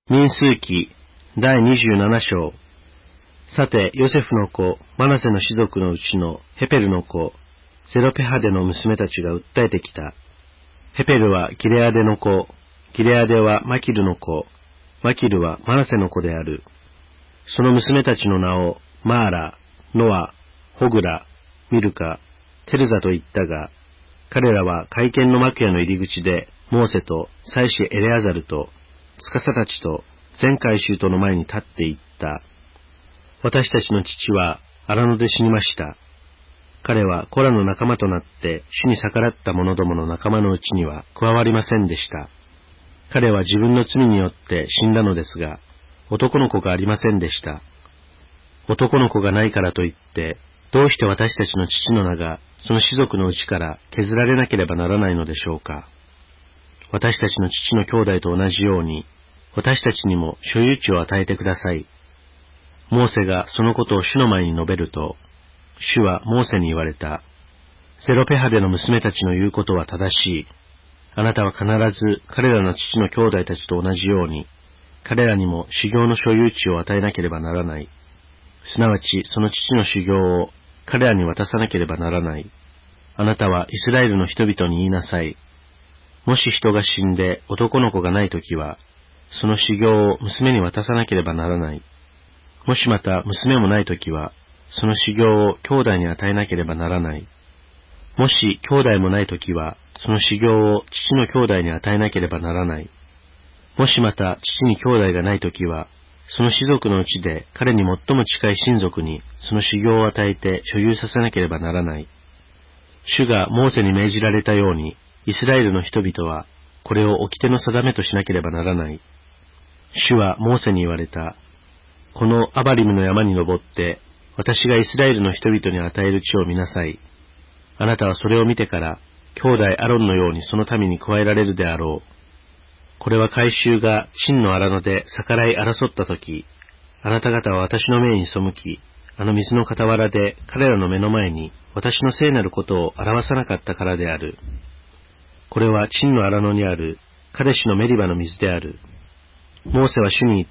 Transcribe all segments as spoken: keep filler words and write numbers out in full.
民数記だいにじゅうなな章。さて、ヨセフの子、マナセの氏族のうちのヘペルの子、ゼロペハデの娘たちが訴えてきた。ヘペルはギレアデの子、ギレアデはマキルの子、マキルはマナセの子である。その娘たちの名をマーラ、ノア、ホグラ、ミルカ、テルザと言ったが、彼らは会見の幕屋の入り口で、モーセと祭司エレアザルと、司たちと全会衆との前に立って言った。私たちの父は荒野で死にました。彼はコラの仲間となって主に逆らった者どもの仲間のうちには加わりませんでした。彼は自分の罪によって死んだのですが、男の子がありませんでした。男の子がないからといって、どうして私たちの父の名がその氏族のうちから削られなければならないのでしょうか。私たちの父の兄弟と同じように、私たちにも所有地を与えてください。モーセがそのことを主の前に述べると、主はモーセに言われた。ゼロペハデの娘たちの言うことは正しい。あなたは必ず彼らの父の兄弟たちと同じように、彼らにも修行の所有地を与えなければならない。すなわちその父の修行を彼らに渡さなければならない。あなたはイスラエルの人々に言いなさい。もし人が死んで男の子がないときは、その修行を娘に渡さなければならない。もしまた娘もないときは、その修行を兄弟に与えなければならない。もし兄弟もないときは、その修行を父の兄弟に与えなければならない。もしまた父に兄弟がないときは、その氏族のうちで彼に最も近い親族にその修行を与えて所有させなければならない。主がモーセに命じられたように、イスラエルの人々はこれを掟の定めとしなければならない。主はモーセに言われた。このアバリムの山に登って、私がイスラエルの人々に与える地を見なさい。あなたはそれを見てから、兄弟アロンのようにその民に加えられるであろう。これは改宗が真の荒野で逆らい争ったとき、あなた方は私の命に背き、あの水の傍らで彼らの目の前に私の聖なることを表さなかったからである。これは真の荒野にあるカデシのメリバの水である。モーセは主に言った。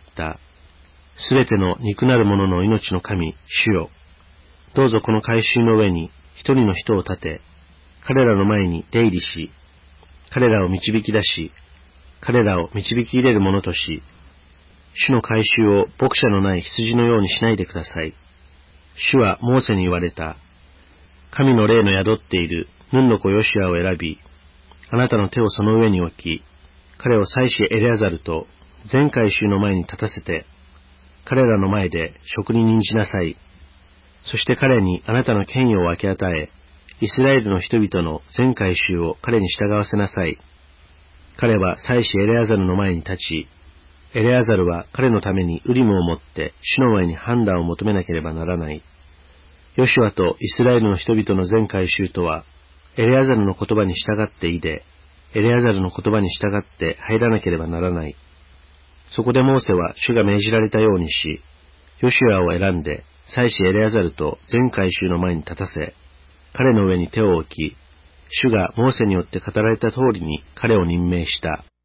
すべての肉なる者の命の神、主よ。どうぞこの改宗の上に一人の人を立て、彼らの前に出入りし、彼らを導き出し、彼らを導き入れる者とし、主の改宗を牧者のない羊のようにしないでください。主はモーセに言われた。神の霊の宿っているヌンの子ヨシュアを選び、あなたの手をその上に置き、彼を祭司エレアザルと全改宗の前に立たせて、彼らの前で職に任じなさい。そして彼にあなたの権威を分け与え、イスラエルの人々の全改宗を彼に従わせなさい。彼は祭司エレアザルの前に立ち、エレアザルは彼のためにウリムを持って主の前に判断を求めなければならない。ヨシュアとイスラエルの人々の全改宗とは、エレアザルの言葉に従っていで、エレアザルの言葉に従って入らなければならない。そこでモーセは主が命じられたようにし、ヨシュアを選んで、祭司エレアザルと全改宗の前に立たせ、彼の上に手を置き、主がモーセによって語られた通りに彼を任命した。